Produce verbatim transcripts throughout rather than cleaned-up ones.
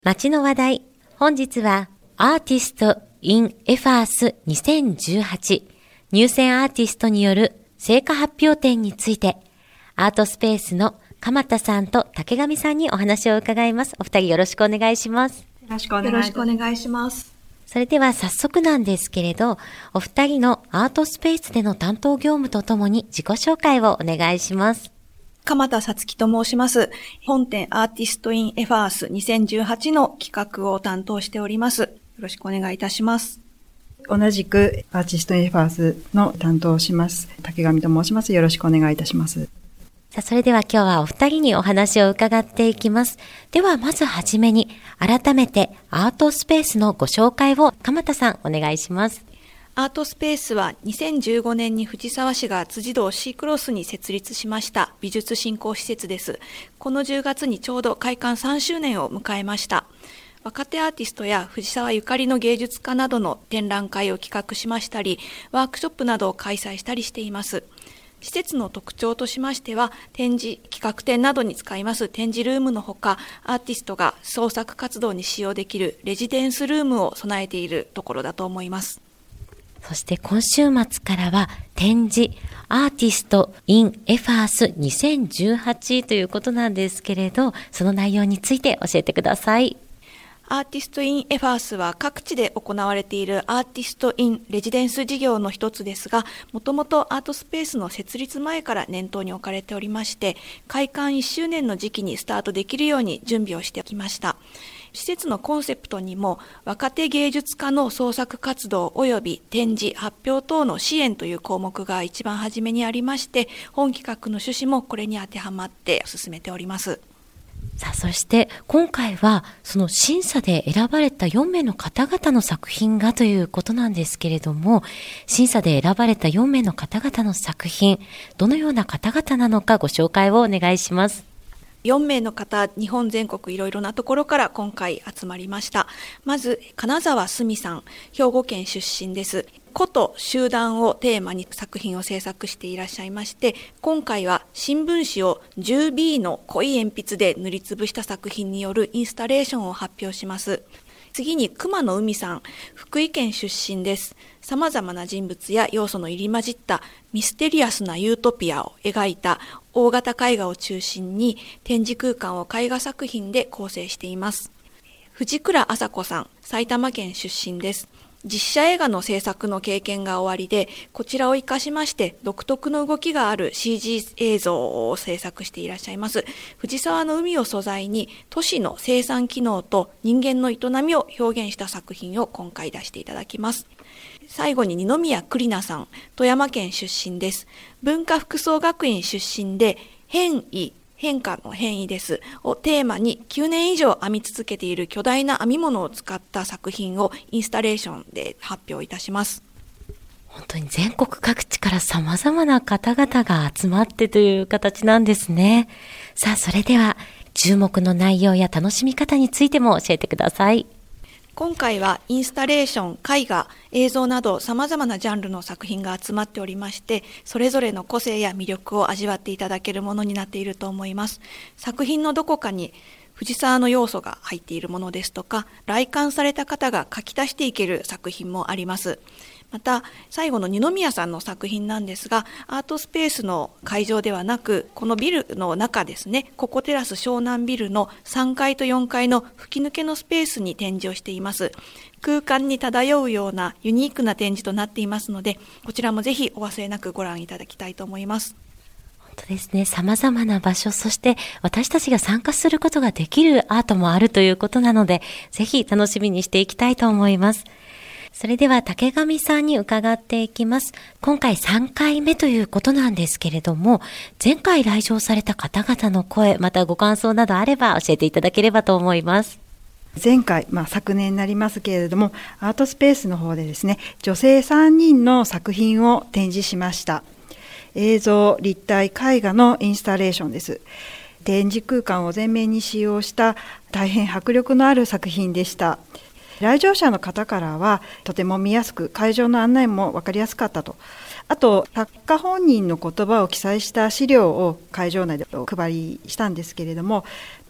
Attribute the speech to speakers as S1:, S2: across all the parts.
S1: 街の話題。本日はアーティスト in エファースにせんじゅうはち入選アーティストによる成果発表展についてアートスペースの鎌田さんと竹上さんにお話を伺います。お二人よろしくお願いします。
S2: よろしくお願いします。
S1: それでは早速なんですけれど、お二人のアートスペースでの担当業務とともに自己紹介をお願いします。
S2: 鎌田さつきと申します。本展アーティストインエファースにせんじゅうはちの企画を担当しております。よろしくお願いいたします。
S3: 同じくアーティストインエファースの担当をします。竹上と申します。よろしくお願いいたします。
S1: さあ、それでは今日はお二人にお話を伺っていきます。ではまずはじめに改めてアートスペースのご紹介を鎌田さんお願いします。
S2: アートスペースはにせんじゅうごねんに藤沢市が辻堂 C クロスに設立しました美術振興施設です。このじゅうがつにちょうど開館さんしゅうねんを迎えました。若手アーティストや藤沢ゆかりの芸術家などの展覧会を企画しましたり、ワークショップなどを開催したりしています。施設の特徴としましては、展示、企画展などに使います展示ルームのほか、アーティストが創作活動に使用できるレジデンスルームを備えているところだと思います。
S1: そして今週末からは展示アーティスト in エファースにせんじゅうはちということなんですけれど、その内容について教えてください。
S2: アーティストインエファースは各地で行われているアーティストインレジデンス事業の一つですが、もともとアートスペースの設立前から念頭に置かれておりまして、開館いっしゅうねんの時期にスタートできるように準備をしてきました。施設のコンセプトにも若手芸術家の創作活動及び展示発表等の支援という項目が一番初めにありまして、本企画の趣旨もこれに当てはまって進めております。
S1: さあ、そして今回はその審査で選ばれたよんめいの方々の作品がということなんですけれども、審査で選ばれたよんめいの方々の作品、どのような方々なのかご紹介をお願いします。
S2: よんめいの方、日本全国いろいろなところから今回集まりました。まず金沢すみさん、兵庫県出身です。個と集団をテーマに作品を制作していらっしゃいまして、今回は新聞紙を じゅうビー の濃い鉛筆で塗りつぶした作品によるインスタレーションを発表します。次に熊野海さん、福井県出身です。様々な人物や要素の入り混じったミステリアスなユートピアを描いた大型絵画を中心に展示空間を絵画作品で構成しています。藤倉麻子さん、埼玉県出身です。実写映画の制作の経験がおありで、こちらを活かしまして独特の動きがある シージー 映像を制作していらっしゃいます。藤沢の海を素材に都市の生産機能と人間の営みを表現した作品を今回出していただきます。最後に二宮栗奈さん、富山県出身です。文化服装学院出身で変異変化の変異ですをテーマにきゅうねん以上編み続けている巨大な編み物を使った作品をインスタレーションで発表いたします。
S1: 本当に全国各地から様々な方々が集まってという形なんですね。さあ、それでは注目の内容や楽しみ方についても教えてください。
S2: 今回はインスタレーション、絵画、映像など様々なジャンルの作品が集まっておりまして、それぞれの個性や魅力を味わっていただけるものになっていると思います。作品のどこかに藤沢の要素が入っているものですとか、来館された方が書き足していける作品もあります。また最後の二宮さんの作品なんですが、アートスペースの会場ではなく、このビルの中ですね、ココテラス湘南ビルのさんがいとよんかいの吹き抜けのスペースに展示をしています。空間に漂うようなユニークな展示となっていますので、こちらもぜひお忘れなくご覧いただきたいと思います。
S1: 本当ですね。様々な場所、そして私たちが参加することができるアートもあるということなので、ぜひ楽しみにしていきたいと思います。それでは竹上さんに伺っていきます。今回さんかいめということなんですけれども、前回来場された方々の声、またご感想などあれば教えていただければと思います。
S3: 前回、まあ、昨年になりますけれども、アートスペースの方でですね、女性さんにんの作品を展示しました。映像、立体、絵画のインスタレーションです。展示空間を全面に使用した大変迫力のある作品でした。来場者の方からはとても見やすく、会場の案内も分かりやすかったと。あと作家本人の言葉を記載した資料を会場内でお配りしたんですけれども、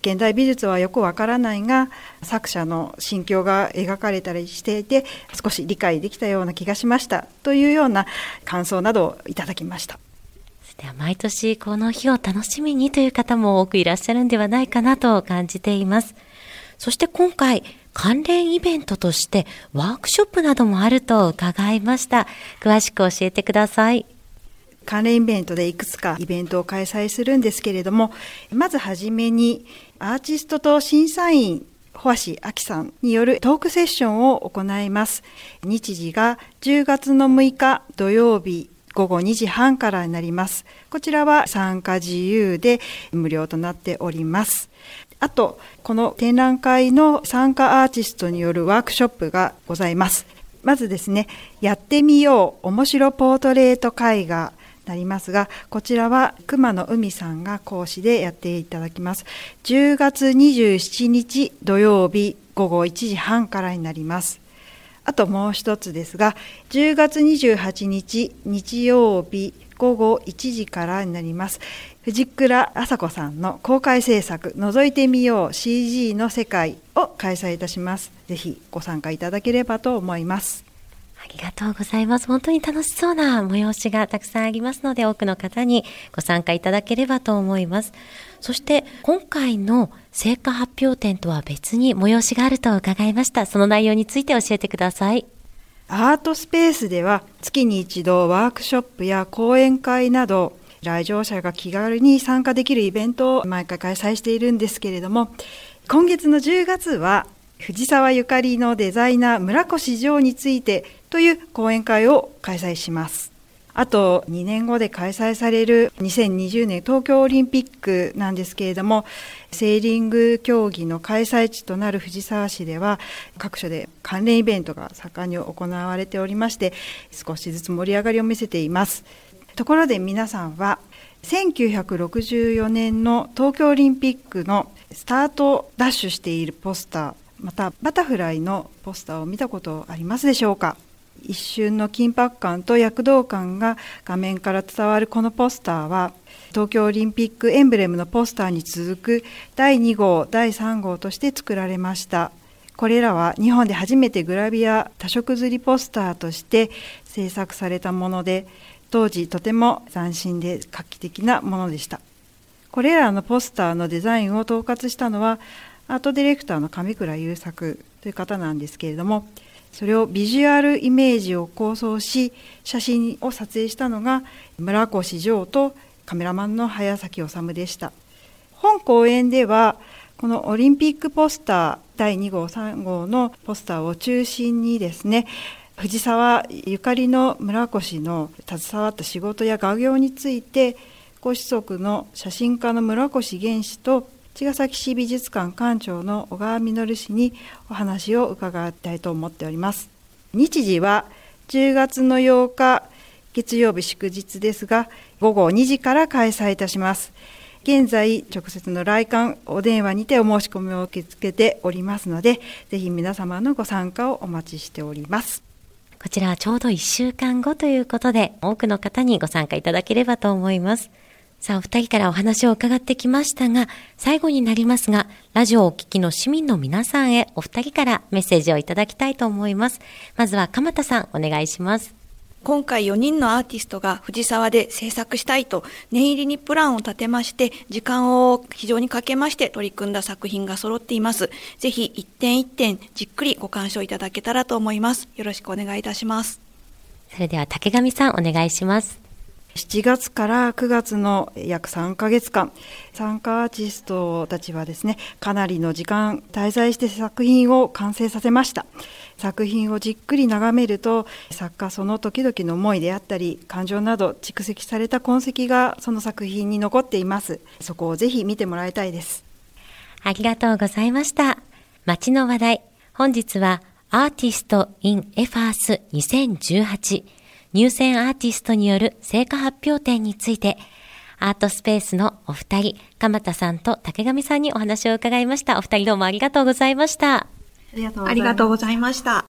S3: 現代美術はよくわからないが、作者の心境が描かれたりしていて、少し理解できたような気がしましたというような感想などをいただきました。
S1: では毎年この日を楽しみにという方も多くいらっしゃるんではないかなと感じています。そして今回関連イベントとしてワークショップなどもあると伺いました。詳しく教えてください。
S3: 関連イベントでいくつかイベントを開催するんですけれども、まずはじめにアーティストと審査員保橋亜紀さんによるトークセッションを行います。日時がじゅうがつのむいか土曜日ごごにじはんからになります。こちらは参加自由で無料となっております。あと、この展覧会の参加アーティストによるワークショップがございます。まずですね、やってみよう面白ポートレート絵画なりますが、こちらは熊野海さんが講師でやっていただきます。じゅうがつにじゅうしちにち土曜日ごごいちじはんからになります。あともう一つですが、じゅうがつにじゅうはちにち日曜日ごごいちじからになります。藤倉麻子さんの公開制作覗いてみよう シージー の世界を開催いたします。ぜひご参加いただければと思います。
S1: ありがとうございます。本当に楽しそうな催しがたくさんありますので、多くの方にご参加いただければと思います。そして今回の成果発表展とは別に催しがあると伺いました。その内容について教えてください。
S3: アートスペースでは月に一度ワークショップや講演会など来場者が気軽に参加できるイベントを毎回開催しているんですけれども、今月のじゅうがつは藤沢ゆかりのデザイナー村越丈についてという講演会を開催します。あとにねんごで開催されるにせんにじゅうねん東京オリンピックなんですけれども、セーリング競技の開催地となる藤沢市では各所で関連イベントが盛んに行われておりまして、少しずつ盛り上がりを見せています。ところで皆さんはせんきゅうひゃくろくじゅうよねんの東京オリンピックのスタートダッシュしているポスター、またバタフライのポスターを見たことありますでしょうか。一瞬の緊迫感と躍動感が画面から伝わるこのポスターは、東京オリンピックエンブレムのポスターに続くだいにごうだいさんごうとして作られました。これらは日本で初めてグラビア多色刷りポスターとして制作されたもので、当時とても斬新で画期的なものでした。これらのポスターのデザインを統括したのはアートディレクターの上倉優作という方なんですけれども、それをビジュアルイメージを構想し、写真を撮影したのが村越丈とカメラマンの早崎治でした。本講演ではこのオリンピックポスターだいにごうさんごうのポスターを中心にですね、藤沢ゆかりの村越の携わった仕事や画業について、ご子息の写真家の村越元氏と茅ヶ崎市美術館館長の小川実氏にお話を伺いたいと思っております。日時はじゅうがつのようか月曜日祝日ですが、ごごにじから開催いたします。現在直接の来館お電話にてお申し込みを受け付けておりますので、ぜひ皆様のご参加をお待ちしております。
S1: こちらはちょうどいっしゅうかんごということで、多くの方にご参加いただければと思います。さあ、お二人からお話を伺ってきましたが、最後になりますが、ラジオをお聞きの市民の皆さんへお二人からメッセージをいただきたいと思います。まずは鎌田さん、お願いします。
S2: 今回よにんのアーティストが藤沢で制作したいと念入りにプランを立てまして、時間を非常にかけまして取り組んだ作品が揃っています。ぜひ一点一点じっくりご鑑賞いただけたらと思います。よろしくお願いいたします。
S1: それでは竹上さん、お願いします。
S3: しちがつからくがつの約さんかげつかん、参加アーティストたちはですね、かなりの時間滞在して作品を完成させました。作品をじっくり眺めると、作家その時々の思いであったり感情など蓄積された痕跡がその作品に残っています。そこをぜひ見てもらいたいです。
S1: ありがとうございました。街の話題、本日はアーティスト in エファースにせんじゅうはち入選アーティストによる成果発表展について、アートスペースのお二人、鎌田さんと竹上さんにお話を伺いました。お二人どうもありがとうございました。
S2: ありがとうございました。